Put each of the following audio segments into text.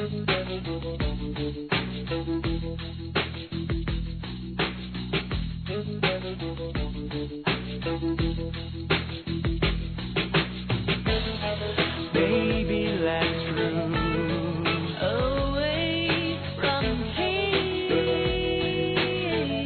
Baby, let's roam away from here.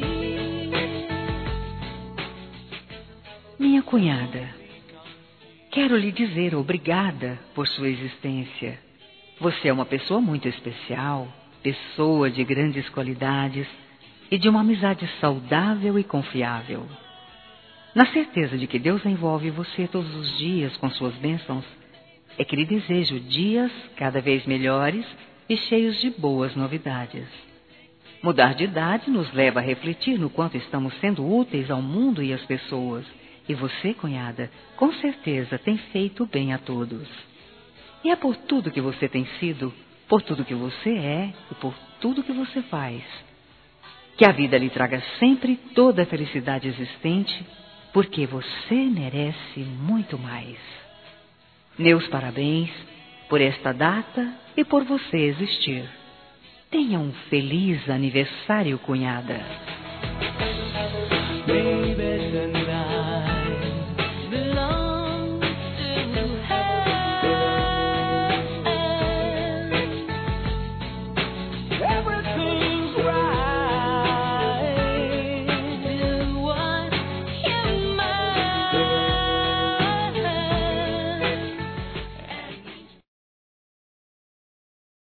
Minha cunhada, quero lhe dizer obrigada por sua existência. Você é uma pessoa muito especial, pessoa de grandes qualidades e de uma amizade saudável e confiável. Na certeza de que Deus envolve você todos os dias com suas bênçãos, é que lhe desejo dias cada vez melhores e cheios de boas novidades. Mudar de idade nos leva a refletir no quanto estamos sendo úteis ao mundo e às pessoas. E você, cunhada, com certeza tem feito bem a todos. E é por tudo que você tem sido, por tudo que você é e por tudo que você faz. Que a vida lhe traga sempre toda a felicidade existente, porque você merece muito mais. Meus parabéns por esta data e por você existir. Tenha um feliz aniversário, cunhada.